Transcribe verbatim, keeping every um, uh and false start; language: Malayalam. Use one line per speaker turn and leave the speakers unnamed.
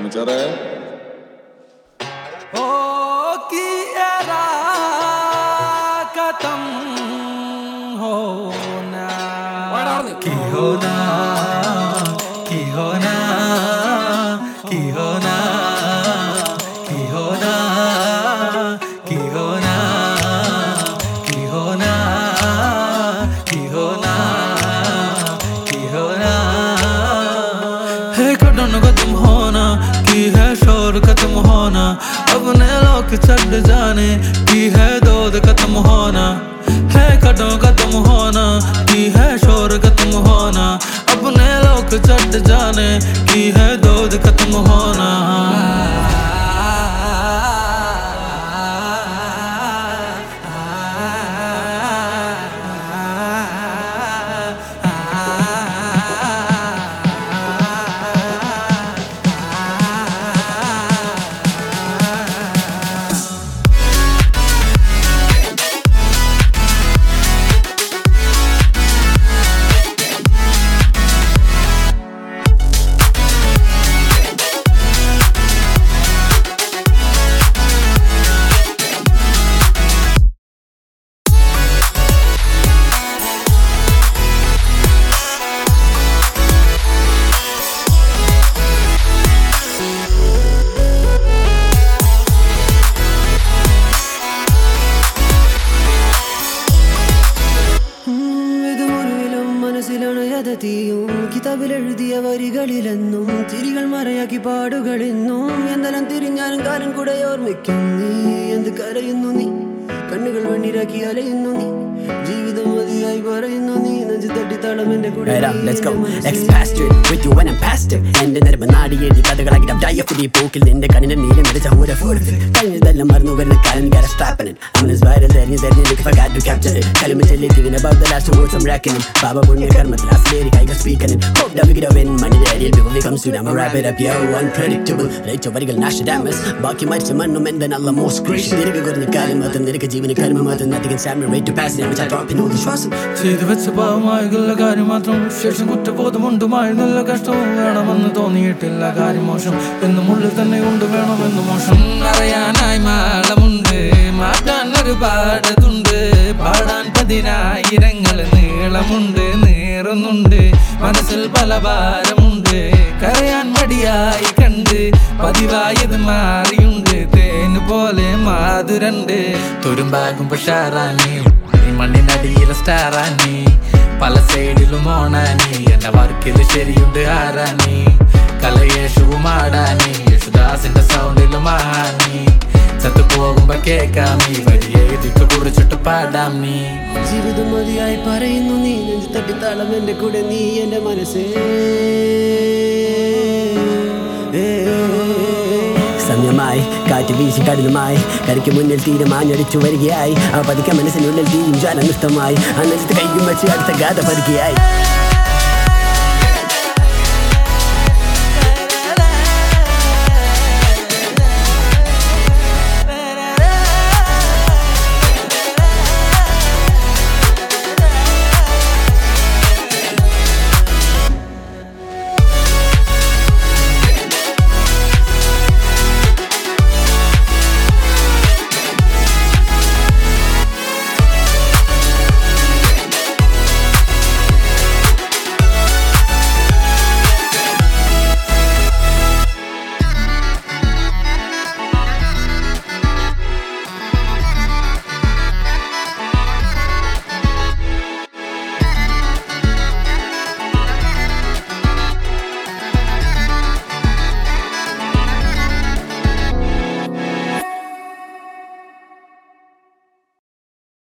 Monitere.
Oh, ki era khatam hona. Ki hona, ki hona, ki hona, ki hona, ki hona, ki hona, ki hona, ki hona. Hey, kadon kadam hona. की है शोर खत्म होना अपने लोग छड़ जाने की है दौद खत्म होना है खड़ों खत्म होना की है शोर खत्म होना अपने लोग छड़ जाने की है दौद खत्म होना
കിതാബിലെഴുതിയ വരികളിലെന്നും തിരികൾ മറയാക്കി പാടുകളെന്നും എന്തെല്ലാം തിരിഞ്ഞാലും കാലം കൂടെ ഓർമ്മിക്കും നീ എന്ത് കരയുന്നു നീ കണ്ണുകൾ വണ്ണിരാക്കി അലയുന്നു നീ ജീവിതം മതിയായി പറയുന്നു നീ നെഞ്ചു തട്ടി താളം എന്റെ കൂടെ
with you when I'm past it എന്റെ നെരുമ നാടിയേടി കഥകളാക്കി ഡയഫുടി പോക്കിൽ നിന്റെ കണ്ണിന്റെ നീലം നിറച്ച ഊര ഫോർത്തിൽ കഴിഞ്ഞതെല്ലാം മറന്നു വരുന്ന കാലം gotta strap it I'm as viral there is there look if I got to capture it kalima telli thinking about the last words I'm reckoning baba bunne karmat last lyric I got speaking it hope that we get a win money that it'll be when we come soon I'ma wrap it up yo unpredictable right your varigal Nostradamus ബാക്കി മരിച്ച മണ്ണും എന്താണ് Allah most gracious നിരക്ക് കുറഞ്ഞ കാലം മാത്രം നിരക്ക് ജീവന് കർമ്മ മാത്രം nothing can stand me right to pass it which I drop in all the trust
ചെയ്തു വെച്ച പാവമായുള്ള കാര്യം മാത്രം ശേഷം കുറ്റബോധമുണ്ടുമായി നല്ല കഷ്ടവും വേണമെന്ന് തോന്നിയിട്ടില്ല കാര്യം മോശം എന്നും ഉള്ളിൽ തന്നെ ഉണ്ട് വേണമെന്ന് മോശം അറിയാനായി മാളമുണ്ട് മാറ്റാൻ ഒരുപാടതുണ്ട് പാടാൻ പതിനായിരങ്ങൾ നീളമുണ്ട് നീറുന്നുണ്ട് മനസ്സിൽ പല ഭാരമുണ്ട് കരയാൻ മടിയായി കണ്ട് പതിവായത് മാറിയുണ്ട് തേന് പോലെ മാതുരണ്ട് തുരുമ്പാകും പക്ഷാറാനി മണ്ണിനടിയിലെ സ്റ്റാറാനി പല സൈഡിലും ഓണാനി എന്റെ വർക്കില് ശരിയുണ്ട് ആരാനി കലയേശുവും ആടാനി യേശുദാസിന്റെ സൗണ്ടിലും ആഹാനി ചത്തു പോകുമ്പോ കേക്കാം നീ വഴി എഴുതിക്ക് കുറിച്ചിട്ട് പാടാം നീ
ജീവിതം മതിയായി പറയുന്നു നീ നെഞ്ചു തട്ടി താളം എന്റെ കൂടെ നീ എന്റെ മനസ്സേ
സമയമായി കാറ്റ് വീശി കടലുമായി കരയ്ക്ക് മുന്നിൽ തീരുമാനടിച്ചു വരികയായി ആ പതിക്ക മനസ്സിനുള്ളിൽ തീയും ജാല നൃത്തമായി ആ നെഞ്ചത്ത് കൈയും വെച്ച് അടുത്ത ഗാഥ പതുകയായി